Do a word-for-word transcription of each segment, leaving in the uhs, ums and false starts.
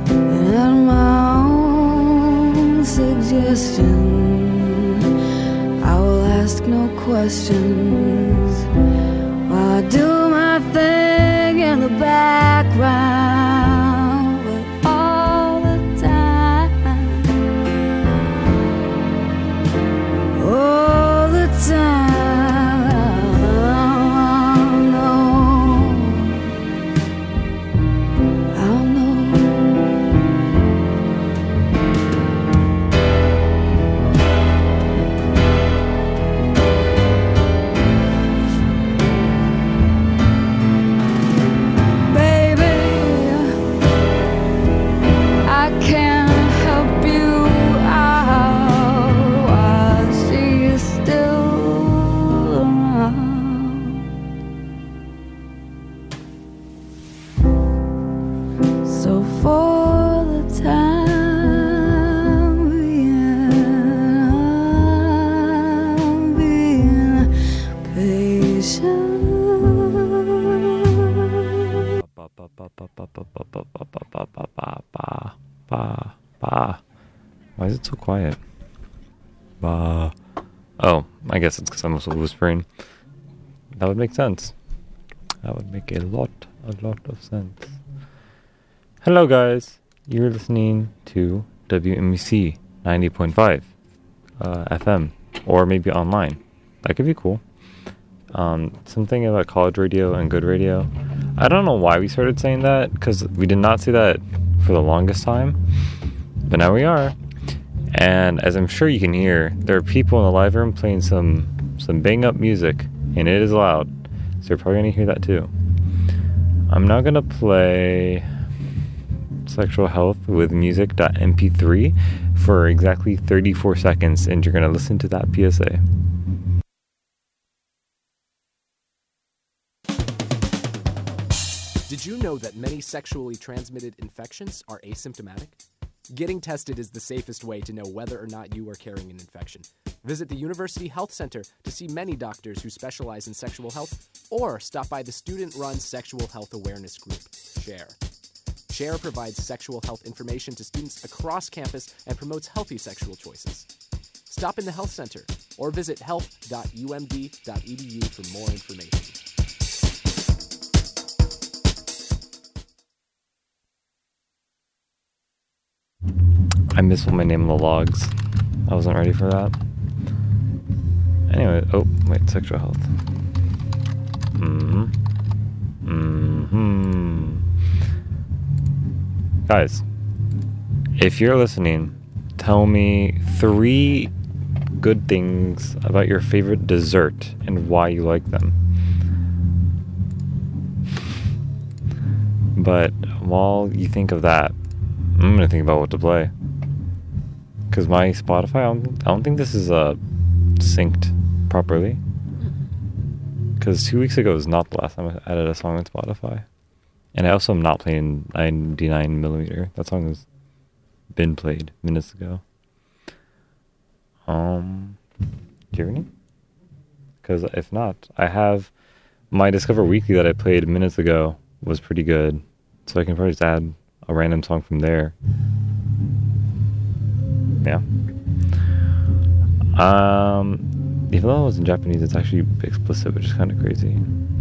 and at my own suggestion, I will ask no questions while I do my thing in the background. But all the time, all the time, Why is it so quiet? Bah. Oh, I guess it's because I'm also whispering. That would make sense. That would make a lot, a lot of sense. Hello, guys. You're listening to W M E C ninety point five uh, F M, or maybe online. That could be cool. Um, something about college radio and good radio. I don't know why we started saying that, because we did not say that for the longest time, but now we are. And as I'm sure you can hear, there are people in the live room playing some some bang up music, and it is loud, so you're probably going to hear that too. I'm now going to play Sexual Health with music dot M P three for exactly thirty-four seconds, and you're going to listen to that P S A. Did you know that many sexually transmitted infections are asymptomatic? Getting tested is the safest way to know whether or not you are carrying an infection. Visit the University Health Center to see many doctors who specialize in sexual health, or stop by the student-run Sexual Health Awareness Group, SHARE. SHARE provides sexual health information to students across campus and promotes healthy sexual choices. Stop in the health center or visit health dot U M D dot E D U for more information. I misspelled my name in the logs. I wasn't ready for that. Anyway, oh, wait, sexual health. Mm-hmm. Mm-hmm. Guys, if you're listening, tell me three good things about your favorite dessert and why you like them. But while you think of that, I'm gonna think about what to play. Because my Spotify, I don't, I don't think this is uh, synced properly. Because two weeks ago was not the last time I added a song on Spotify. And I also am not playing ninety-nine millimeter. That song has been played minutes ago. Um, do you have any? Because if not, I have my Discover Weekly that I played minutes ago was pretty good. So I can probably just add a random song from there. Yeah. Um, even though it was in Japanese, it's actually explicit, which is kind of crazy.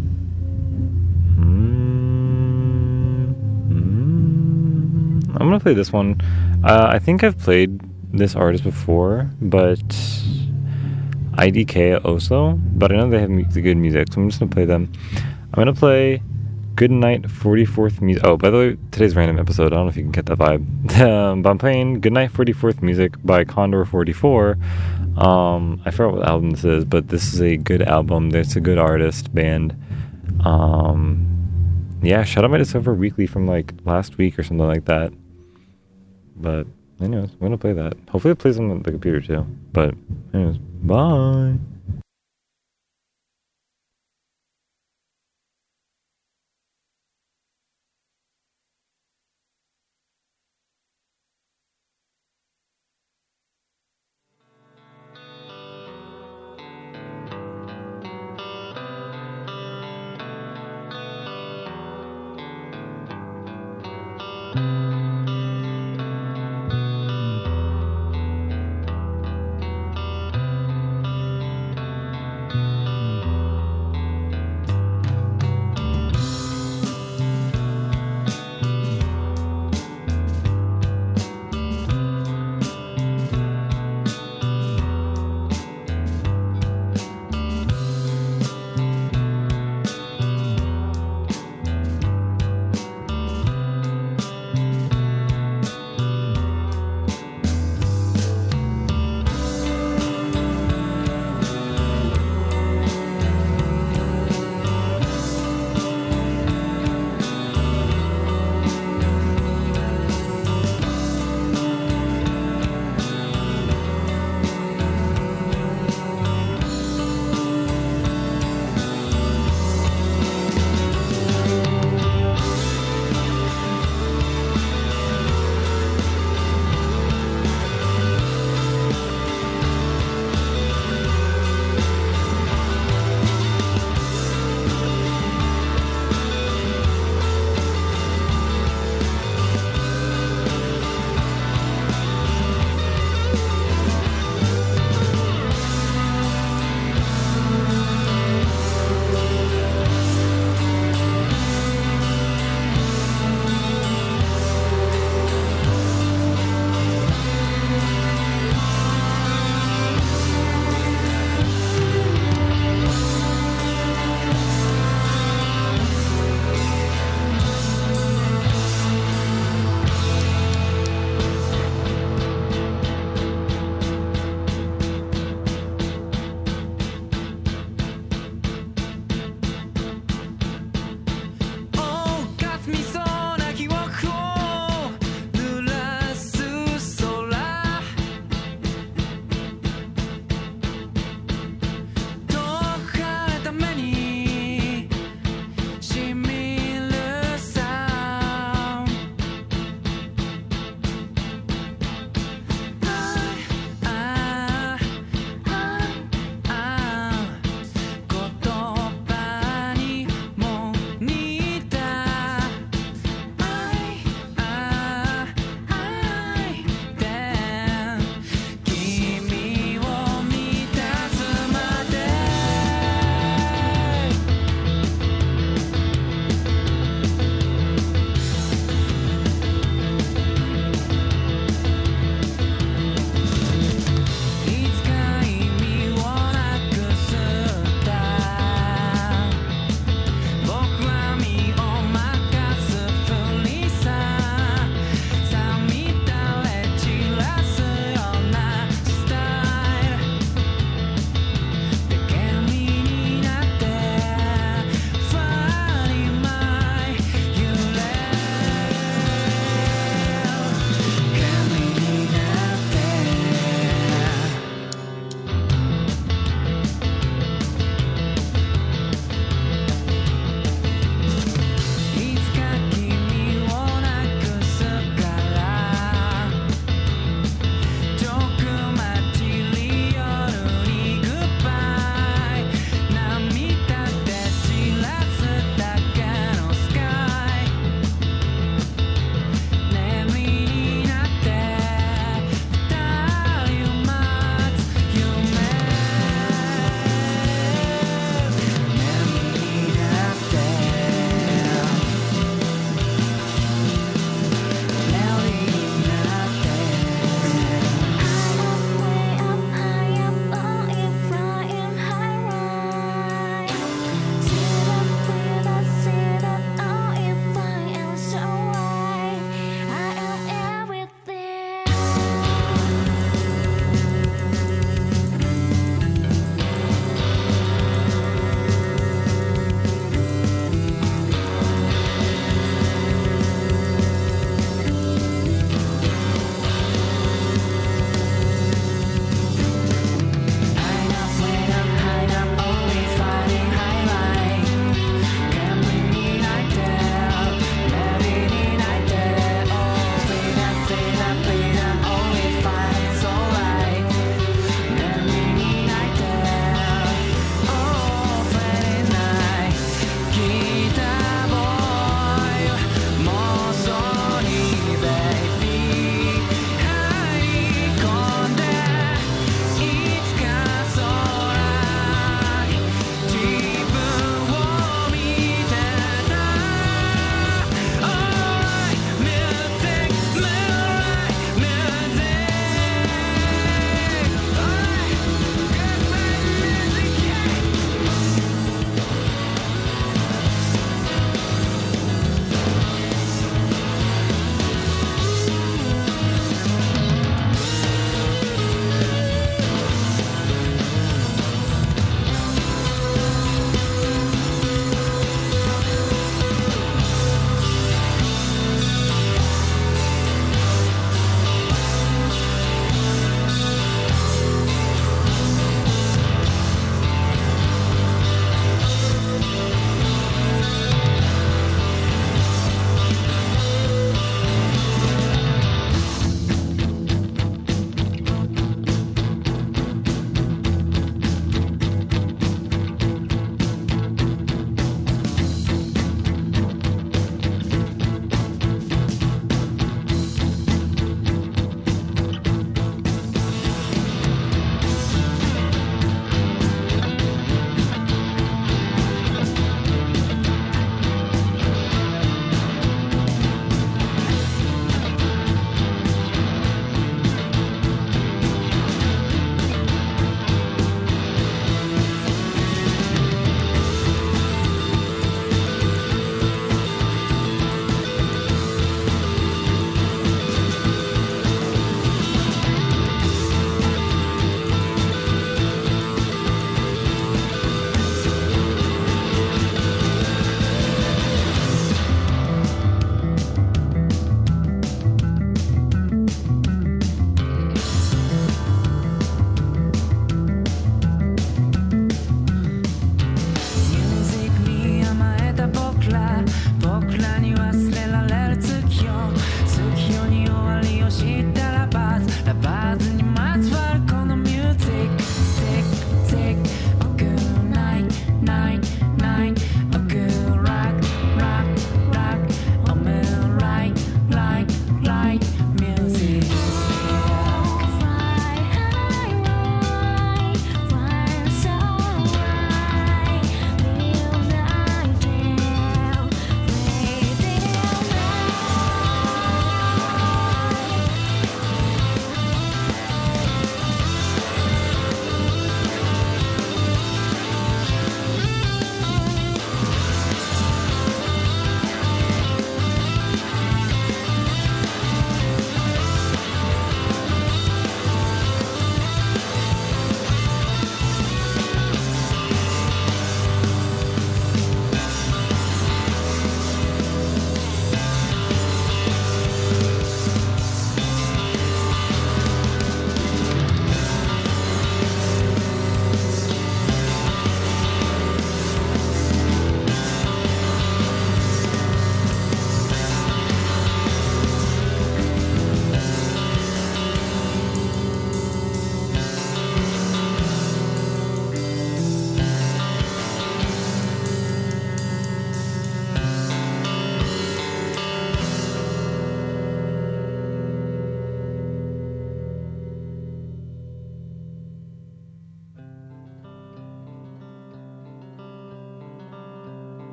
Mm, mm, I'm gonna play this one. Uh, I think I've played this artist before, but I D K also. But I know they have mu- good music, so I'm just gonna play them. I'm gonna play Goodnight forty-fourth Music. Oh, by the way, today's random episode. I don't know if you can get that vibe. um, but I'm playing Goodnight forty-fourth Music by Condor forty-four. Um, I forgot what album this is, but this is a good album. It's a good artist, band. Um, yeah, shout out my Discover Weekly from like last week or something like that. But anyways, I'm gonna play that. Hopefully it plays on the computer too. But anyways, bye.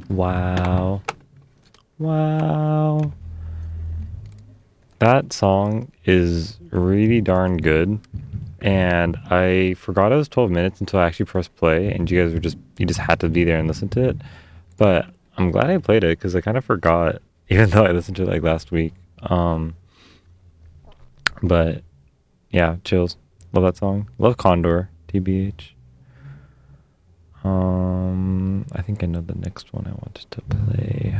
Wow. Wow. That song is really darn good. And I forgot it was twelve minutes until I actually pressed play, and you guys were just, you just had to be there and listen to it. But I'm glad I played it because I kind of forgot, even though I listened to it like last week. Um, but yeah, chills. Love that song. Love Condor, T B H. Um, I think I know the next one I wanted to play.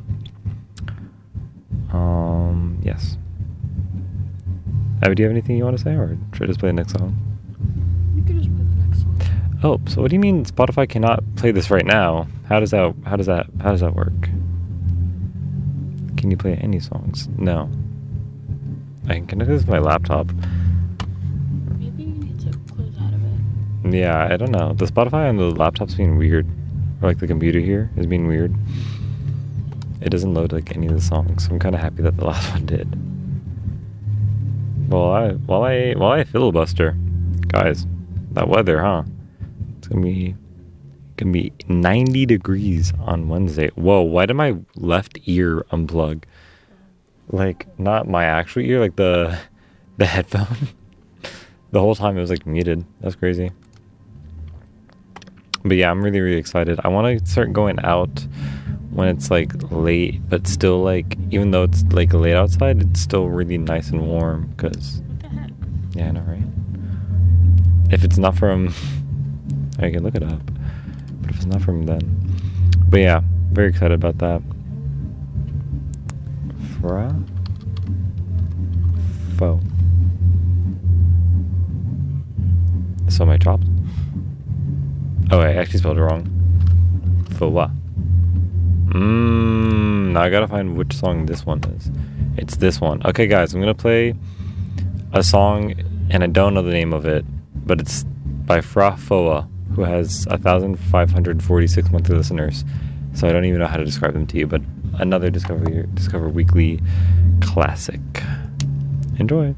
Um, yes. Abby, do you have anything you want to say, or should I just play the next song? You can just play the next song. Oh, so what do you mean Spotify cannot play this right now? How does that? How does that? How does that work? Can you play any songs? No. I can connect this to my laptop. Maybe you need to close out of it. Yeah, I don't know. The Spotify on the laptop's being weird, or like the computer here is being weird. It doesn't load like any of the songs, so I'm kind of happy that the last one did. Well, I while I while I filibuster, guys, that weather, huh? It's gonna be gonna be ninety degrees on Wednesday. Whoa! Why did my left ear unplug? Like not my actual ear, like the the headphone. The whole time it was like muted. That's crazy. But yeah, I'm really really excited. I want to start going out when it's like late, but still like, even though it's like late outside, it's still really nice and warm. Cause What the heck? yeah, I know, right? If it's not from, I can look it up. But if it's not from then, but yeah, very excited about that. Fra, fo. So am I chopped? Oh, I actually spelled it wrong. Fo what? Mmm, now I gotta find which song this one is. It's this one. Okay, guys, I'm gonna play a song, and I don't know the name of it, but it's by Fra Foa, who has one thousand five hundred forty-six monthly listeners. So I don't even know how to describe them to you, but another Discover, Discover Weekly classic. Enjoy.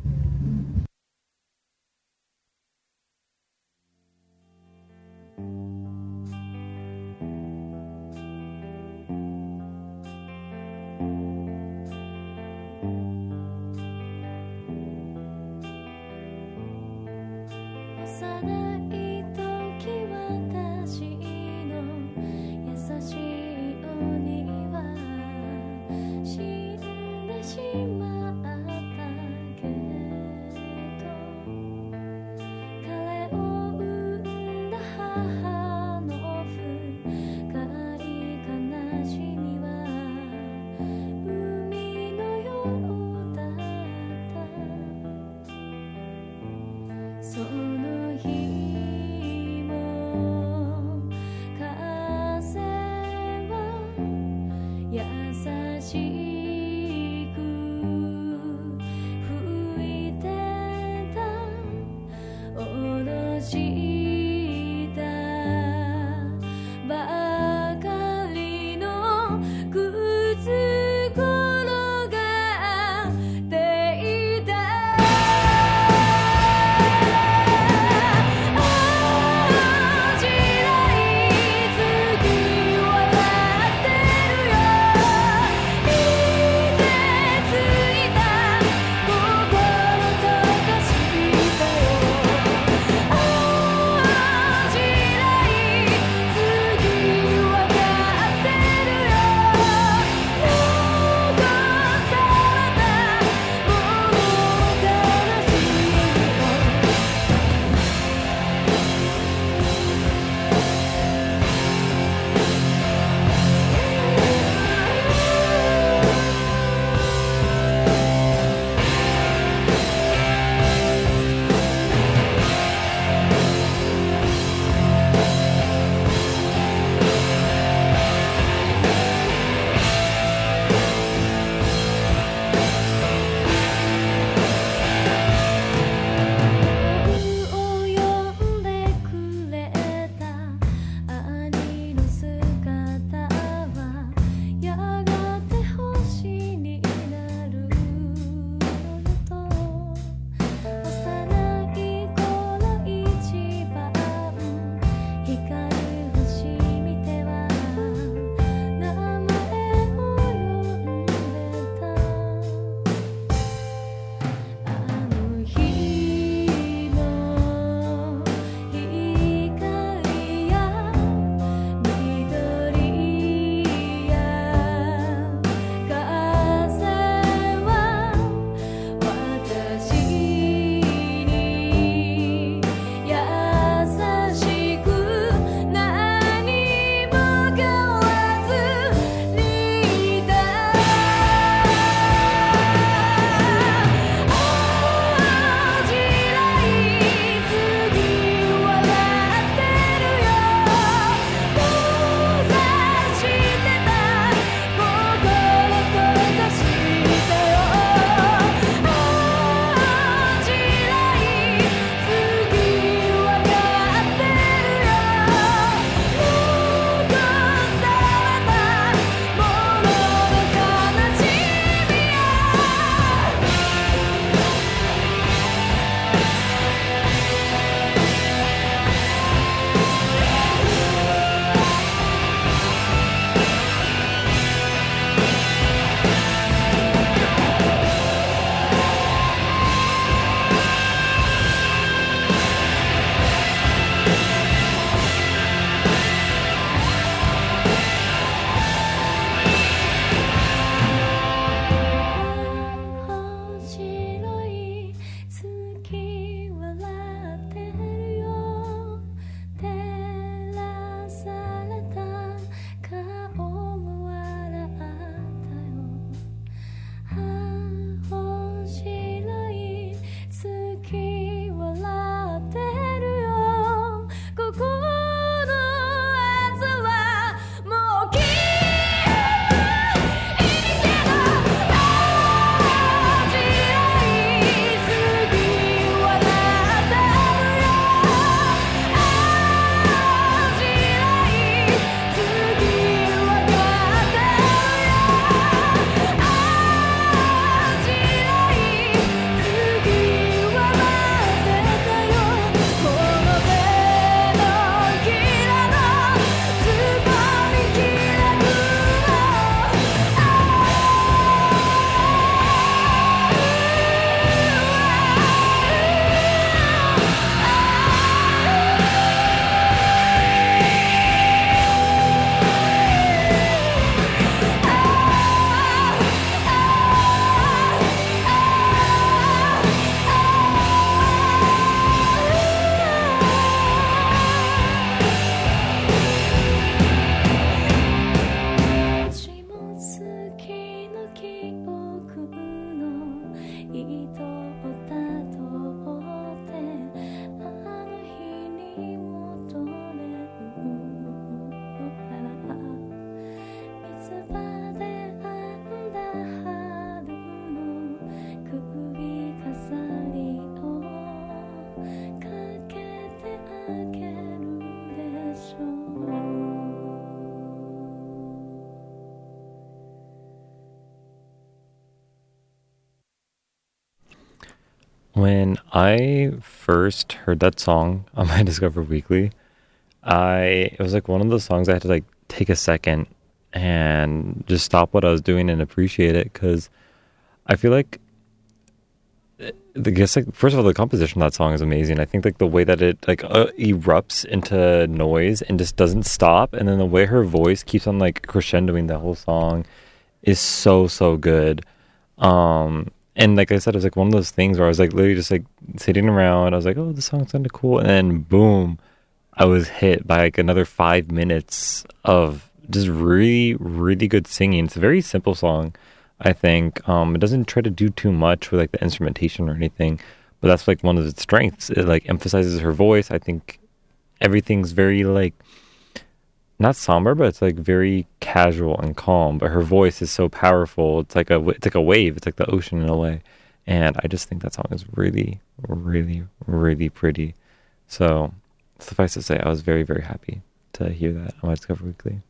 When I first heard that song on my Discover Weekly, I it was like one of those songs I had to like take a second and just stop what I was doing and appreciate it, because I feel like the guess like first of all, the composition of that song is amazing. I think like the way that it like uh, erupts into noise and just doesn't stop, and then the way her voice keeps on like crescendoing the whole song is so so good. Um, and like I said, it was like one of those things where I was like literally just like sitting around. I was like, oh, this song sounded cool, and then boom, I was hit by like another five minutes of just really really good singing. It's a very simple song. I think um, it doesn't try to do too much with like the instrumentation or anything, but that's like one of its strengths. It like emphasizes her voice. I think everything's very like not somber, but it's like very casual and calm. But her voice is so powerful. It's like a it's like a wave. It's like the ocean in a way. And I just think that song is really, really, really pretty. So suffice to say, I was very, very happy to hear that on my Discover Weekly.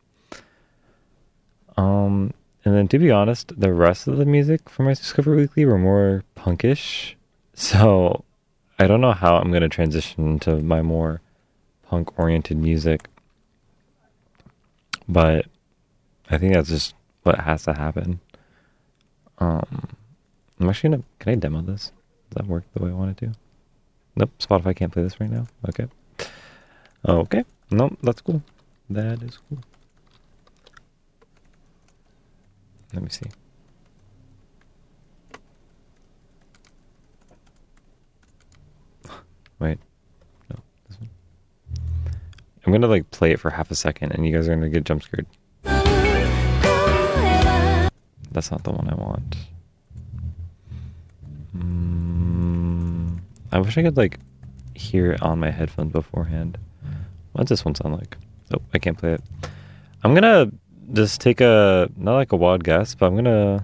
Um. And then, to be honest, the rest of the music for my Discover Weekly were more punkish. So, I don't know how I'm going to transition to my more punk-oriented music. But I think that's just what has to happen. Um, I'm actually going to... Can I demo this? Does that work the way I want it to? Nope, Spotify can't play this right now. Okay. Okay. Nope, that's cool. That is cool. Let me see. Wait. No, this one. I'm gonna like play it for half a second and you guys are gonna get jump scared. That's not the one I want. Mm, I wish I could like hear it on my headphones beforehand. What does this one sound like? Oh, I can't play it. I'm gonna just take a, not like a wild guess, but I'm gonna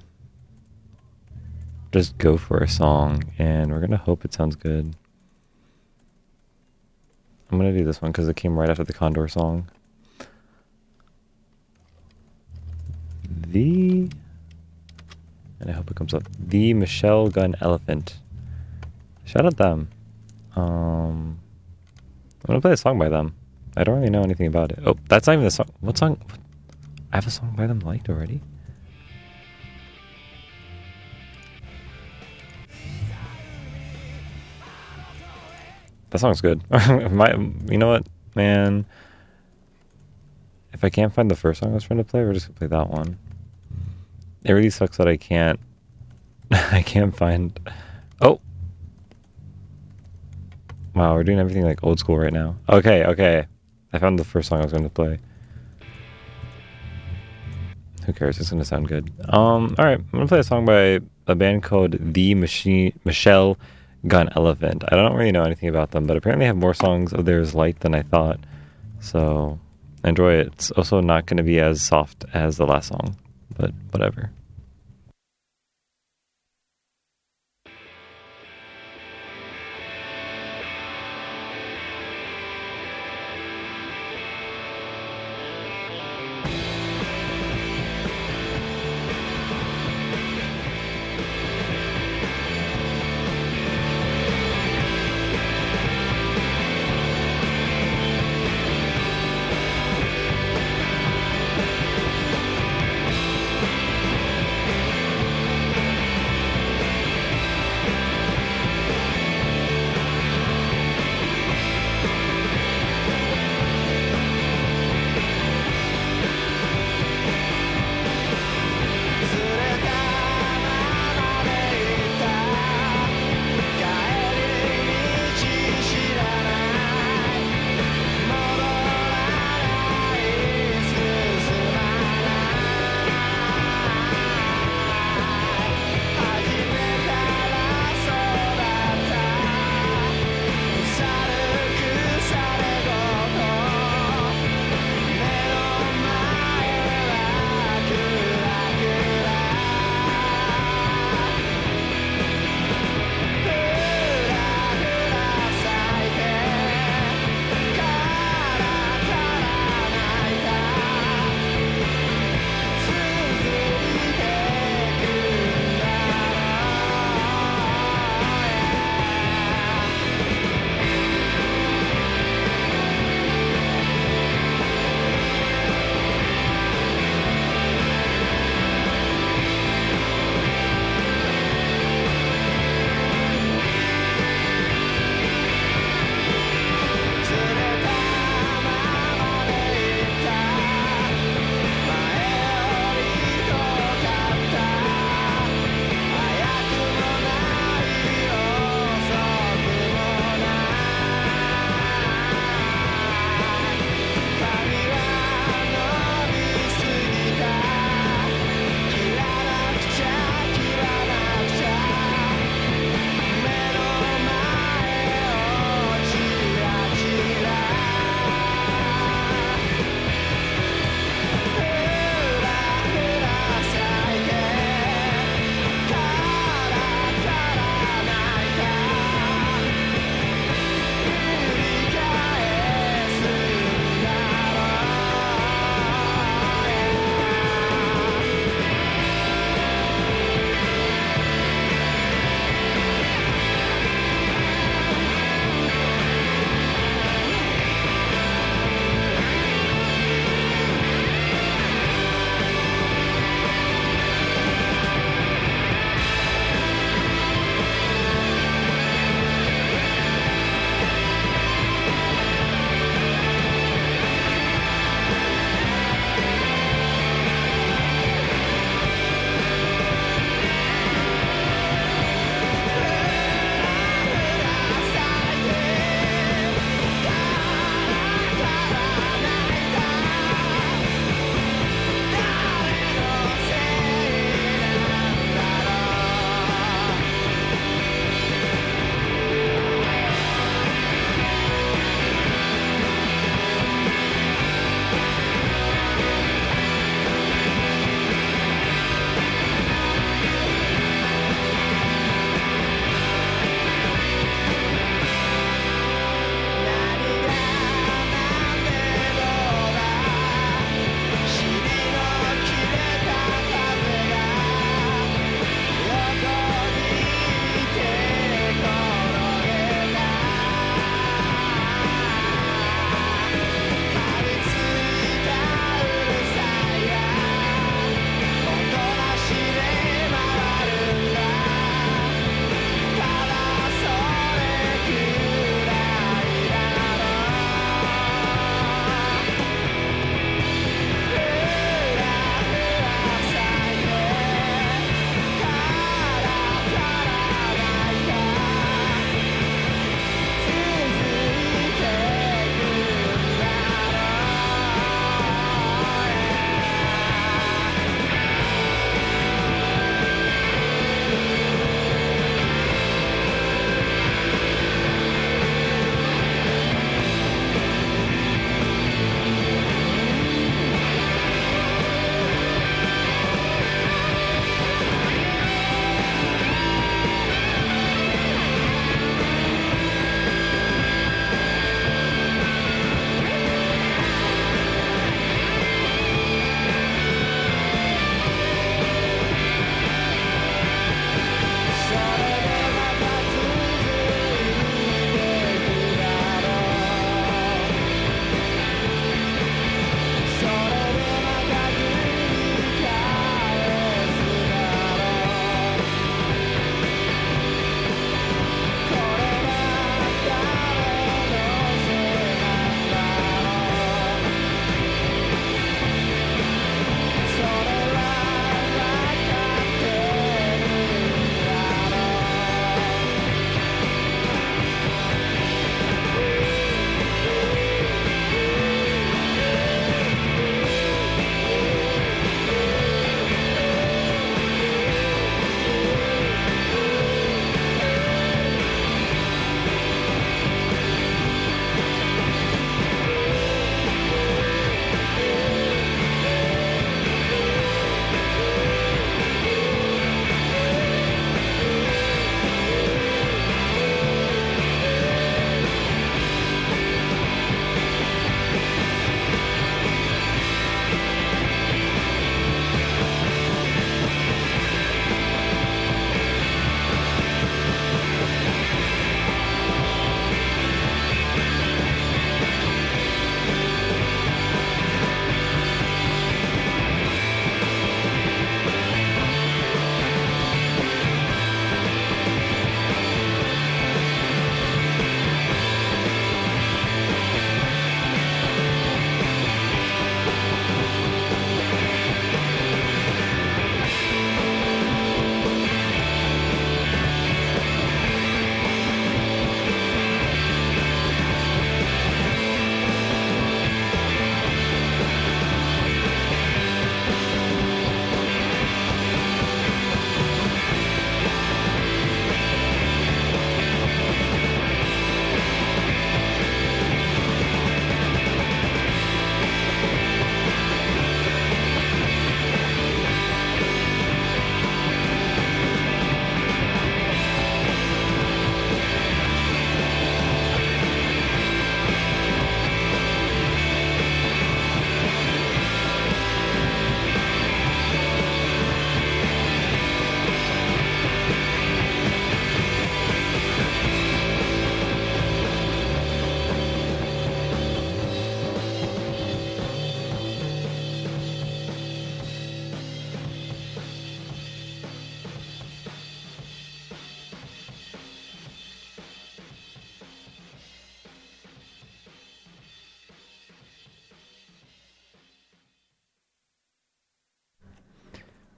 just go for a song and we're gonna hope it sounds good. I'm gonna do this one because it came right after the Condor song. The, and I hope it comes up, The Michelle Gun Elephant. Shout out them. Um, I'm gonna play a song by them. I don't really know anything about it. Oh, that's not even the song. What song? What? I have a song by them liked already. That song's good. My, you know what, man? If I can't find the first song I was trying to play, we're just gonna play that one. It really sucks that I can't. I can't find. Oh, wow, we're doing everything like old school right now. Okay, okay. I found the first song I was going to play. Who cares? It's going to sound good. Um, all right, I'm going to play a song by a band called The Machine Michelle Gun Elephant. I don't really know anything about them, but apparently they have more songs of theirs liked than I thought. So enjoy it. It's also not going to be as soft as the last song, but whatever.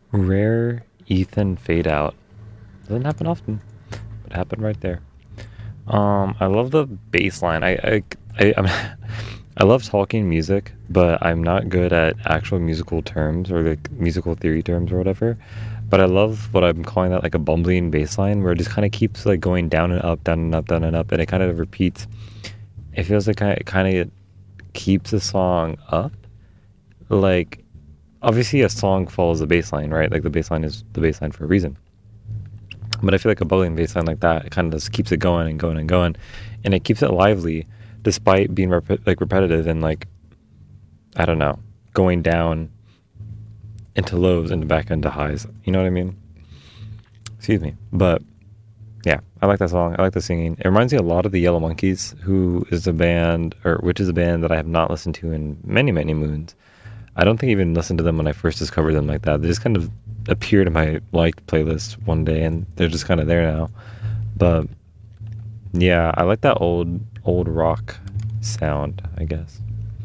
Rare Ethan fade out. Doesn't happen often, but it happened right there. Um, I love the bass line. I, I, I, I'm, I love talking music, but I'm not good at actual musical terms or like musical theory terms or whatever. But I love what I'm calling that like a bumbling bass line, where it just kind of keeps like going down and up, down and up, down and up, and it kind of repeats. It feels like it kind of keeps the song up. Like, obviously a song follows the bass line, right? Like the bass line is the bass line for a reason. But I feel like a bubbling bass line like that, it kind of just keeps it going and going and going, and it keeps it lively despite being rep- like repetitive and like, I don't know, going down into lows and back into highs. You know what I mean? Excuse me. But yeah, I like that song. I like the singing. It reminds me a lot of the Yellow Monkeys, who is a band, or which is a band that I have not listened to in many, many moons. I don't think I even listened to them when I first discovered them like that. They just kind of appeared in my liked playlist one day, and they're just kind of there now. But yeah, I like that old old rock sound, I guess.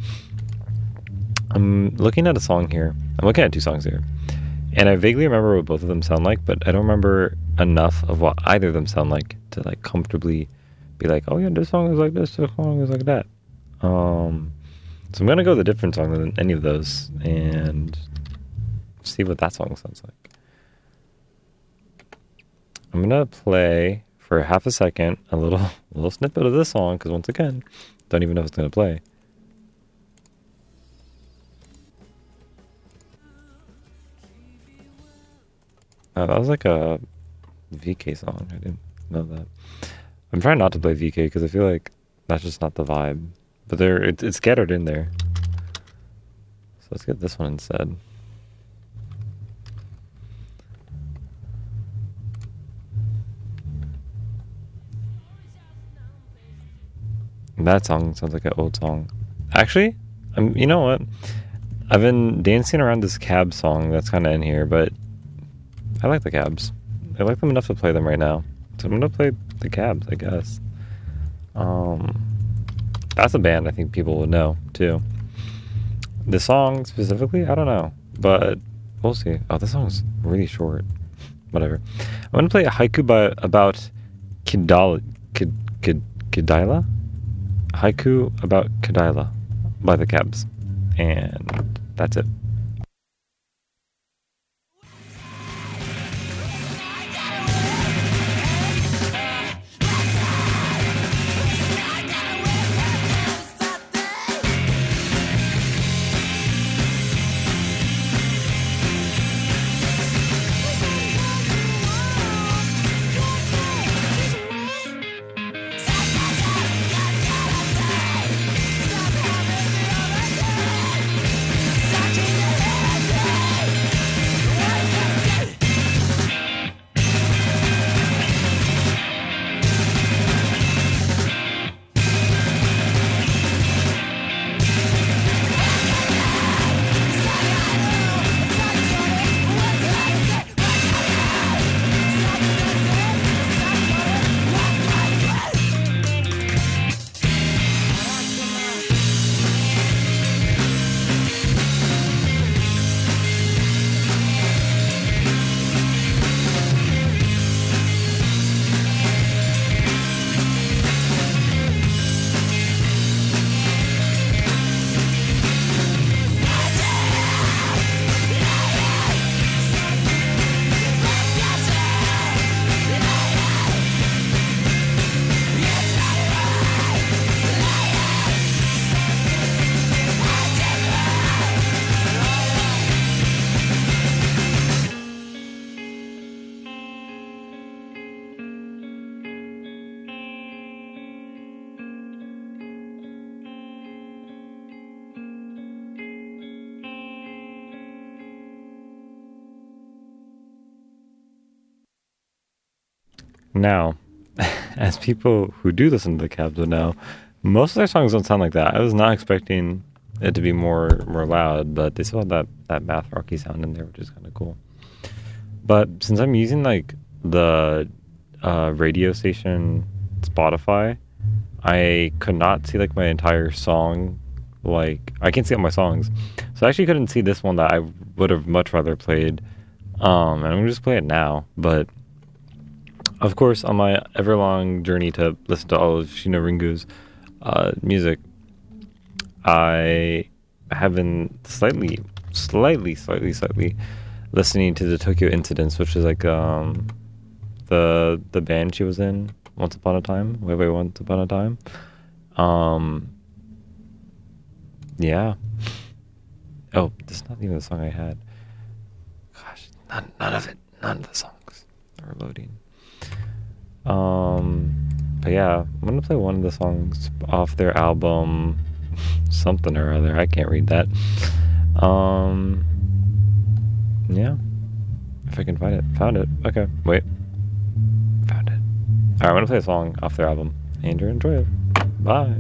I'm looking at a song here. I'm looking at two songs here, and I vaguely remember what both of them sound like, but I don't remember enough of what either of them sound like to like comfortably be like, oh yeah, this song is like this, this song is like that. Um, so I'm gonna go with a different song than any of those and see what that song sounds like. I'm gonna play for half a second a little a little snippet of this song, because once again, don't even know if it's gonna play. Oh, that was like a V K song. I didn't know that. I'm trying not to play V K because I feel like that's just not the vibe. But there, it, it's scattered in there. So let's get this one instead. That song sounds like an old song. Actually, I'm, you know what? I've been dancing around this Cab song that's kind of in here, but I like the Cabs. I like them enough to play them right now. So I'm going to play the Cabs, I guess. Um, that's a band I think people would know, too. The song specifically, I don't know. But we'll see. Oh, this song's really short. Whatever. I'm going to play a haiku by, about Kidala. Kid, Kid, Kidila? Haiku about Kidila by the Cabs. And that's it. Now, as people who do listen to the Cabs would know, most of their songs don't sound like that. I was not expecting it to be more more loud, but they still have that, that math rocky sound in there, which is kind of cool. But since I'm using like the uh, radio station Spotify, I could not see like my entire song. Like, I can't see all my songs. So I actually couldn't see this one that I would have much rather played Um, and I'm gonna just play it now. But of course, on my ever-long journey to listen to all of Shino Ringu's uh, music, I have been slightly, slightly, slightly, slightly listening to the Tokyo Incidents, which is like um, the the band she was in once upon a time, way, way once upon a time. Um, yeah. Oh, this is not even the song I had. Gosh, none, none of it, none of the songs are loading. Um, but yeah, I'm gonna play one of the songs off their album, something or other. I can't read that. Um, yeah, if I can find it, found it. Okay, wait, found it. All right, I'm gonna play a song off their album, and you enjoy it. Bye.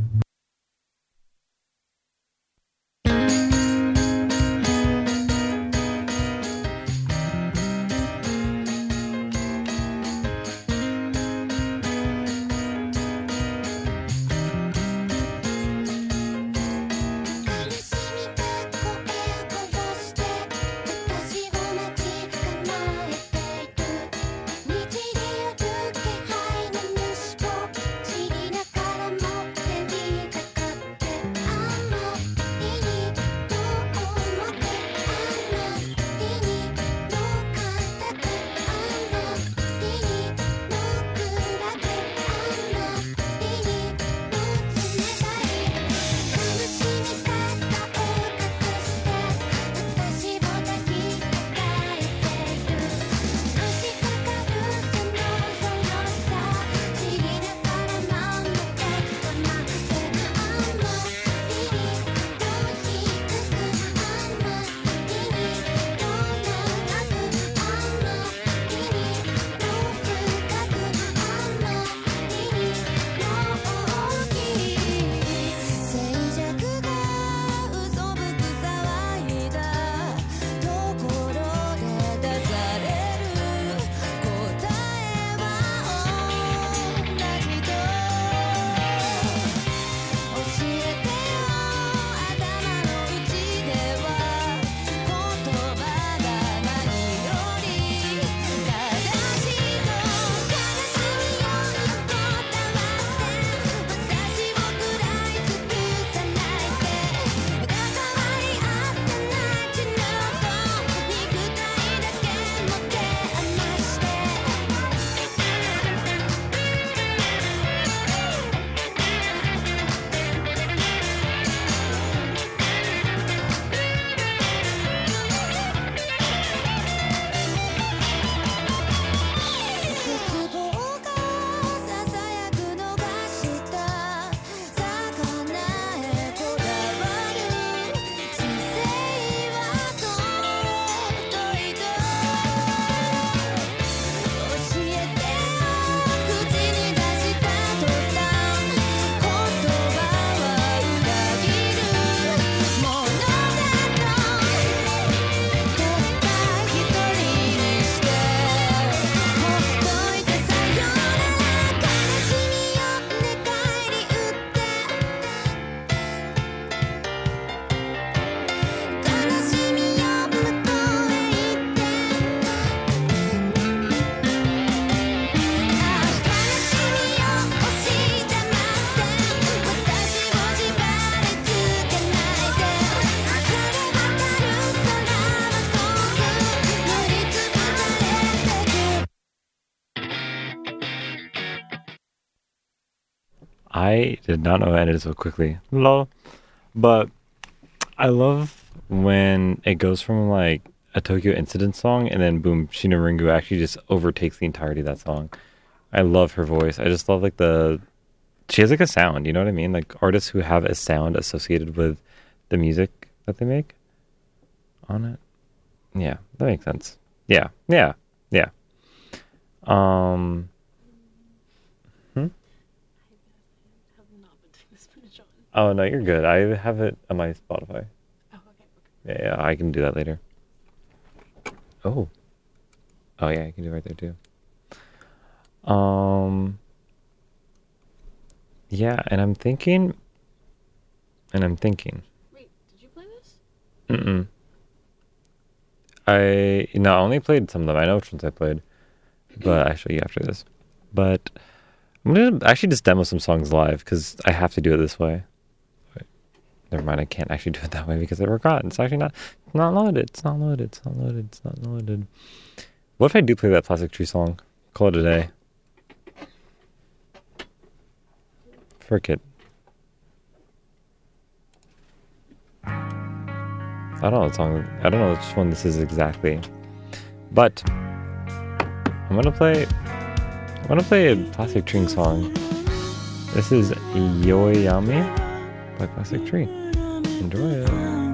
'I did not know it ended so quickly. Lol. But I love when it goes from like a Tokyo Incident song and then boom, Shino Ringu actually just overtakes the entirety of that song. I love her voice. I just love like the she has like a sound, you know what I mean? Like artists who have a sound associated with the music that they make on it. Yeah, that makes sense. Yeah, yeah, yeah. Um hmm? Oh no, you're good. I have it on my Spotify. Oh, okay. Yeah, yeah, I can do that later. Oh. Oh yeah, I can do it right there too. Um Yeah, and I'm thinking and I'm thinking. Wait, did you play this? Mm-mm. I you know I only played some of them. I know which ones I played, but I'll show you after this. But I'm gonna actually just demo some songs live because I have to do it this way. Wait, never mind, I can't actually do it that way because I forgot. It's actually not it's not loaded. It's not loaded. It's not loaded. It's not loaded. What if I do play that Plastic Tree song? Call it a day. Frick it. I don't know what song. I don't know which one this is exactly, but I'm gonna play. I'm gonna play a Plastic Tree song. This is Yoyami by Plastic Tree. Enjoy it.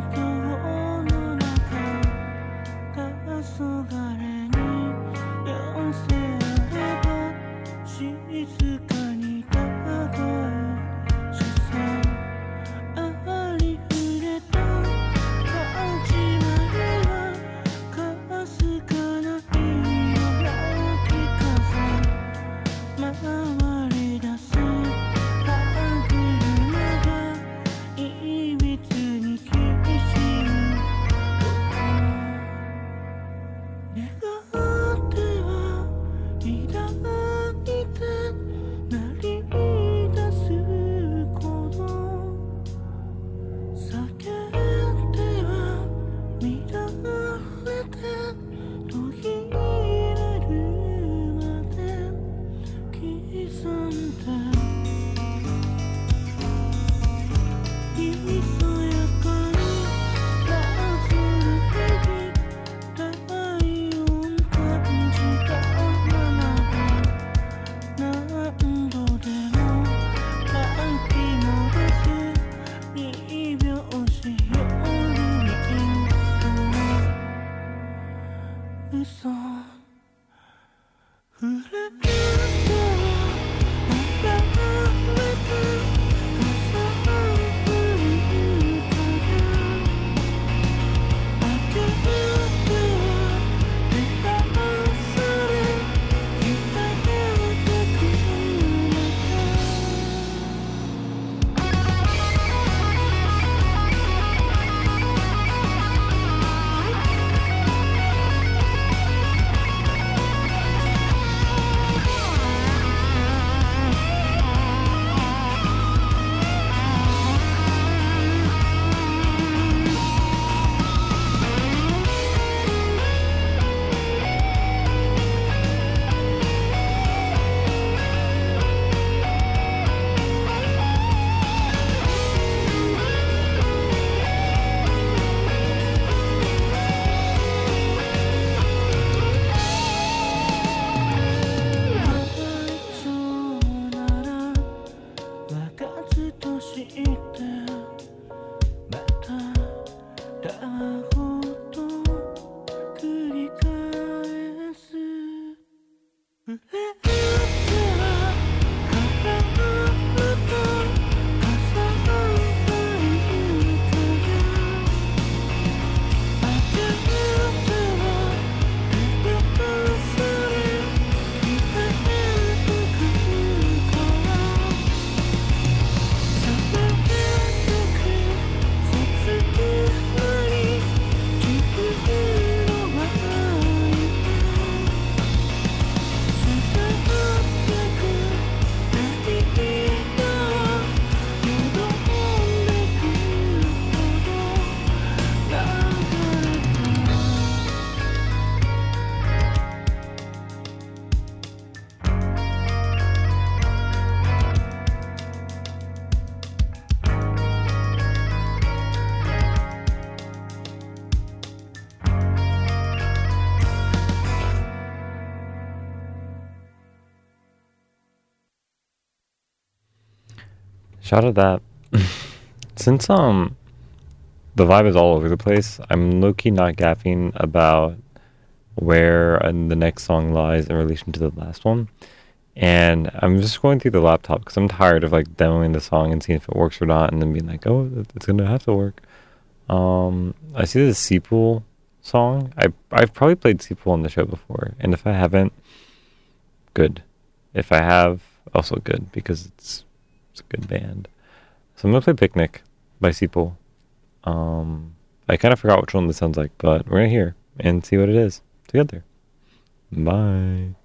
'Shout out that since um the vibe is all over the place, I'm low-key not gaffing about where uh, the next song lies in relation to the last one. And I'm just going through the laptop because I'm tired of like demoing the song and seeing if it works or not, and then being like, oh, it's gonna have to work. Um, I see the Seapool song. I I've probably played Seapool on the show before, and if I haven't, good. If I have, also good because it's it's a good band. So I'm gonna play Picnic by Seapool. Um, I kind of forgot which one this sounds like, but we're gonna hear. and see what it is together. Bye.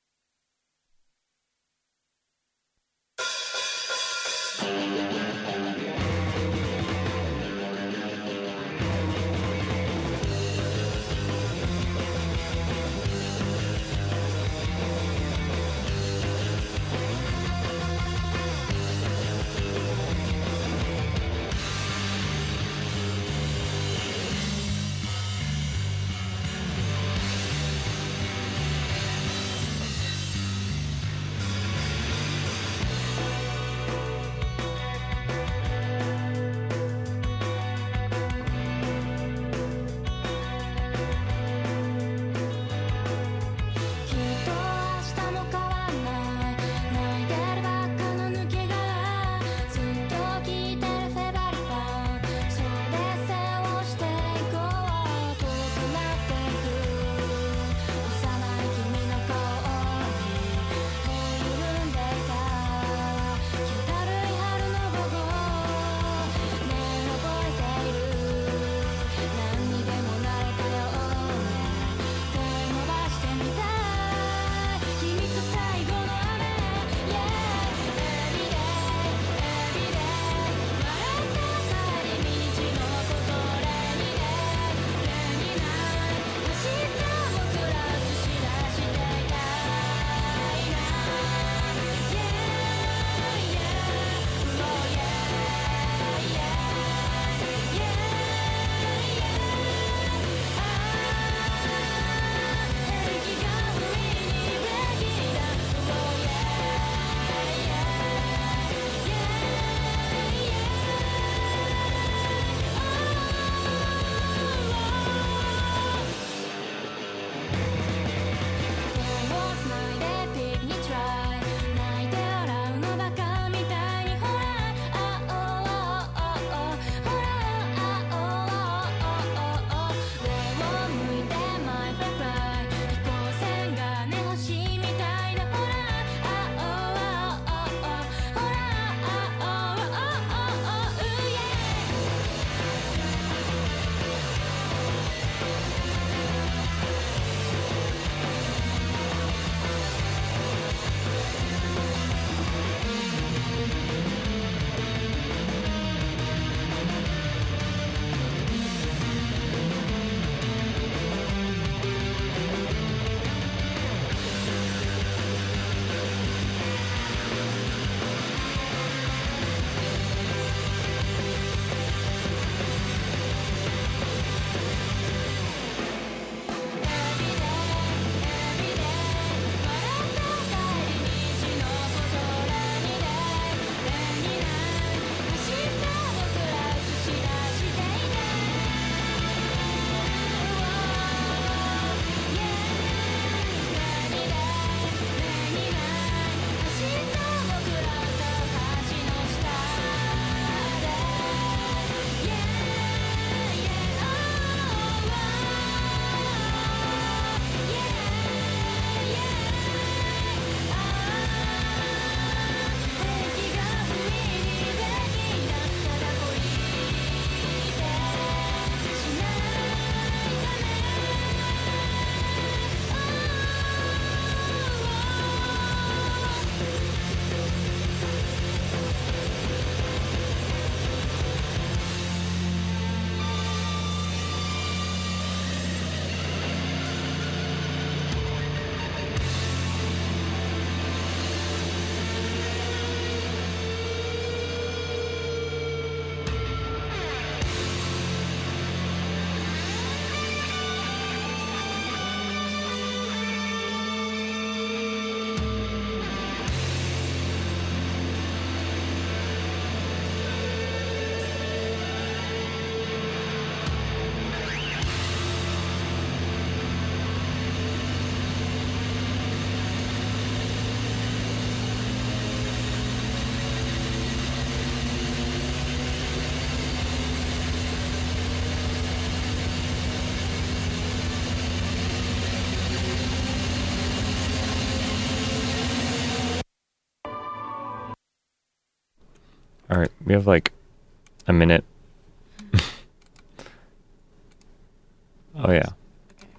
All right, we have like a minute. Oh yeah. Okay.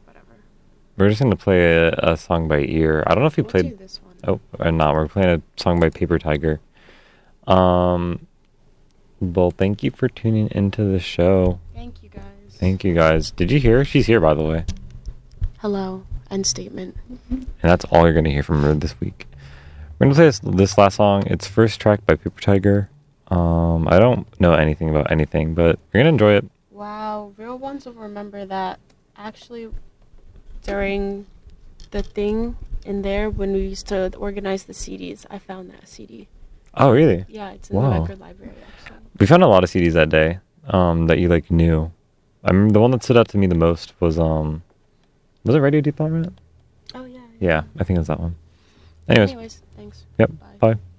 we're just gonna play a, a song by ear. I don't know if you We'll played. do this one. Oh, or not. We're playing a song by Paper Tiger. Um. Well, thank you for tuning into the show. Thank you, guys. Thank you guys. Did you hear? She's here, by the way. Hello. End statement. And that's all you're gonna hear from her this week. We're gonna play this, this last song. It's first track by Paper Tiger. Um, I don't know anything about anything, but you're gonna enjoy it. Wow. Real ones will remember that actually during the thing in there when we used to organize the C Ds, I found that C D. Oh, really? Yeah, it's in Wow. the record library, actually. We found a lot of C Ds that day. Um, that you like knew. I remember the one that stood out to me the most was um, was it Radio Department? Oh, yeah. Yeah, I think it was that one. Anyways, Anyways, thanks. yep. Bye. Bye.